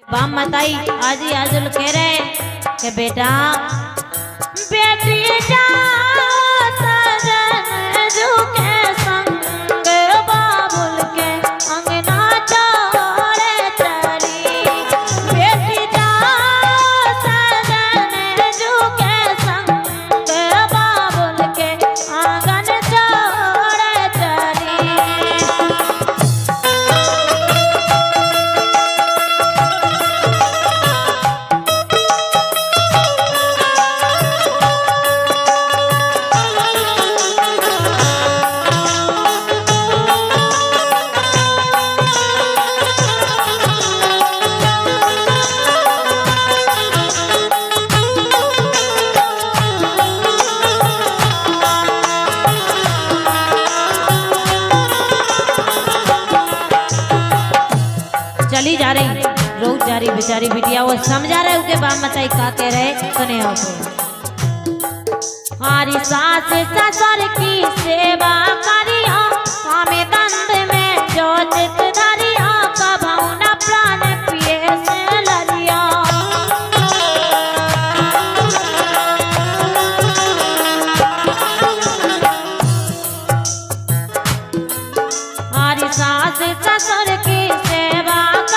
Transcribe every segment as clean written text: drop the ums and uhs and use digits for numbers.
Balm मताई आज ही आजुल कह रहे कि बेटा बेटी जा सजन झुके संग बाबुल के अंगना छोड़े चली। बेटी जा सजन झुके संग बाबुल के आंगन छोड़े चली। चली जा रही रोक जा रही बेचारी बिटिया वो समझा रहे उनके बाप मताई का कह रहे सुने हमारी सास ससुर की सेवा करिया हमें दंड में जो चित धरिया कभू न प्राण पिए से ललिया। हमारी सास ससुर की सेवा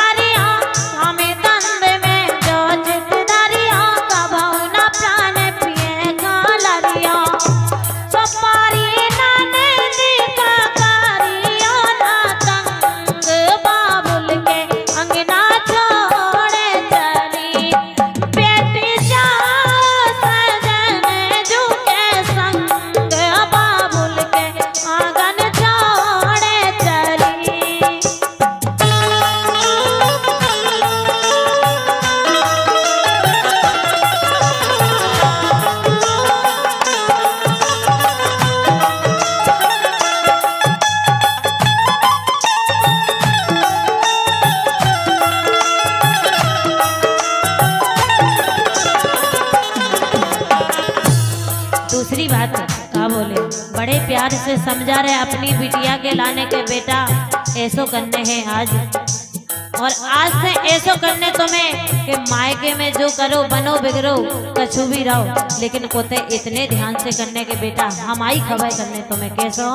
दूसरी बात क्या बोले बड़े प्यार से समझा रहे अपनी बिटिया के लाने के बेटा ऐसो करने हैं आज और आज से ऐसो करने तुम्हें कि मायके में जो करो बनो बिगड़ो कछु भी रहो लेकिन कोते इतने ध्यान से करने के बेटा हमारी खबर करने तुम्हें कैसो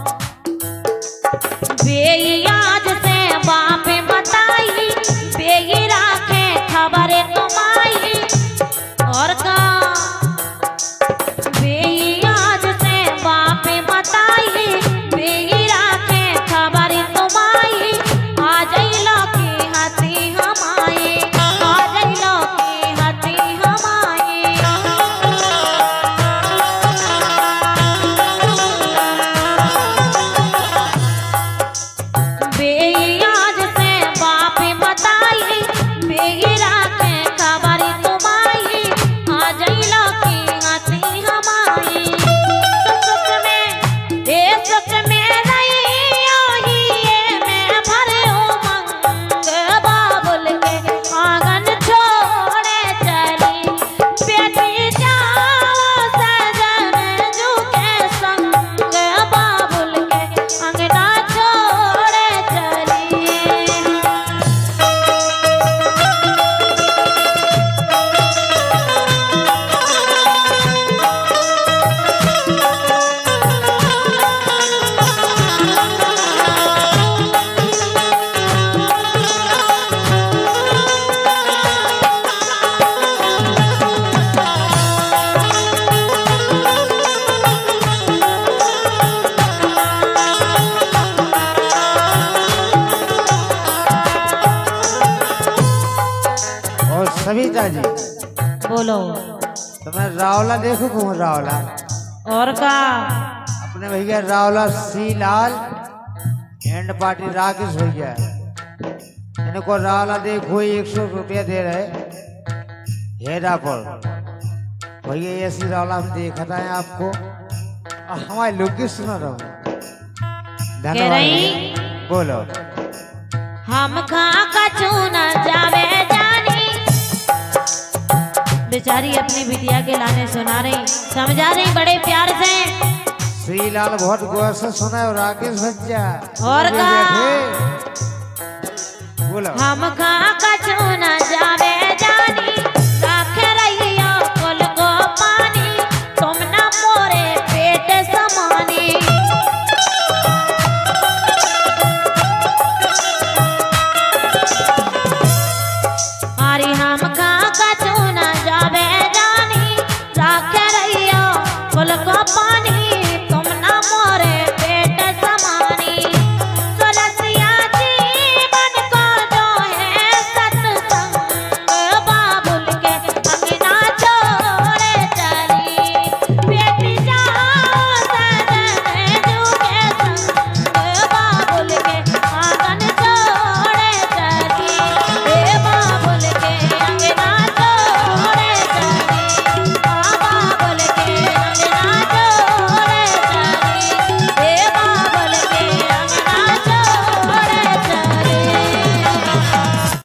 बेयाद से बाप बताई बेगी राखे खबरें तुम्हारी और का सविता जी बोलो तुम्हें रावला देखो कौन रावला और का अपने भैया रावला सी लाल एंड पार्टी राकेश भैया इनको रावला देखो 100 रुपया दे रहे हेरा पर भैया ऐसी रावला हम देखा था आपको हमारे लोग की सुना रहो धन्यवाद। बोलो हम खा कछु न जावे बेचारी अपनी बिटिया के लाने सुना रही समझा रही बड़े प्यार से श्रीलाल बहुत गौर से सुना है और राकेश भैया और का बोलो हम खा कछु न